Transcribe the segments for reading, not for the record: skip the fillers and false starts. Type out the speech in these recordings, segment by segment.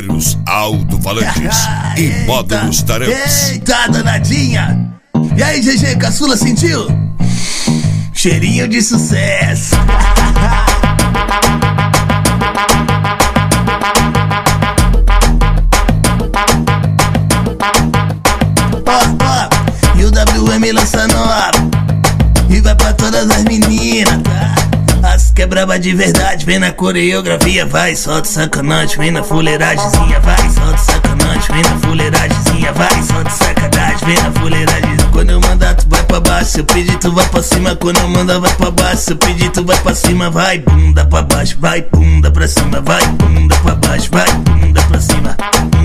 vários alto-falantes e módulos taramps. Eita, danadinha! E aí, GG, caçula, sentiu? Cheirinho de sucesso. E o WM lança nova e vai pra todas as meninas, tá? As que é braba de verdade, vem na coreografia, vai, solta sacanagem, vem na fuleiragemzinha, vai, solta sacanagem, vem na fuleiragemzinha, vai, solta sacanagem, vem na fuleiragem. Quando eu mandar tu vai pra baixo, se eu pedir tu vai pra cima, quando eu mandar vai pra baixo, se eu pedir tu vai pra cima, vai, bunda pra baixo, vai, bunda pra cima, vai, bunda pra baixo, vai, bunda pra cima.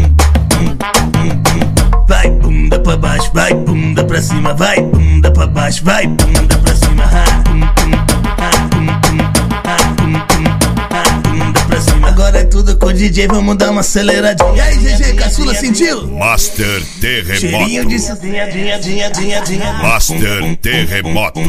Vai, bunda pra baixo, vai, bunda pra cima, vai, bunda pra baixo, vai, bunda pra cima. Bunda pra cima. Agora é tudo com o DJ, vamos dar uma aceleradinha. E aí, GG, caçula, sentiu? Master Terremoto. Cheirinho de dinha. Master Terremoto.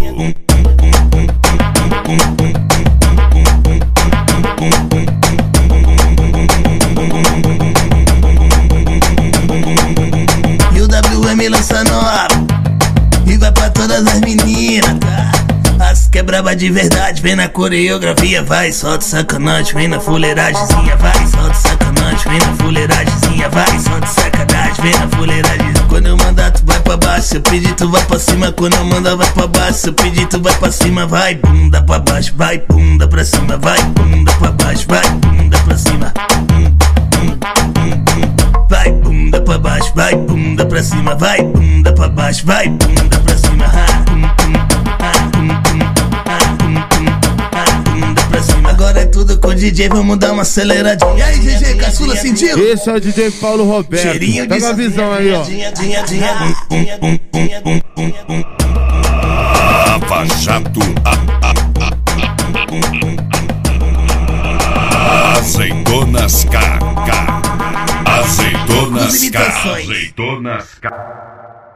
E o WM lança nova e vai pra todas as meninas, tá? As que é braba de verdade, vem na coreografia, vai, solta sacanagem, vem na fuleiragemzinha, vai, solta sacanagem, vem na fuleiragemzinha, vai, solta sacanagem, vem na fuleiragem. Quando eu mandar tu vai pra baixo, se eu pedir tu vai pra cima, quando eu mandar vai pra baixo, se eu pedir tu vai pra cima, vai, bunda pra baixo, vai, bunda pra cima, vai, bunda pra baixo, vai, bunda pra cima. Vai, bunda pra baixo, vai, bunda pra cima, vai, bunda pra baixo, vai, bunda pra cima. Bunda pra cima. Agora é tudo com o DJ, vamos dar uma aceleradinha. E aí, GG, caçula, sentiu? Esse é o DJ Paulo Roberto. Cheirinho de pega a visão aí, ó. Lava Jato. Azeitonas K. Azeitonas K. Imitações. Azeitonas K.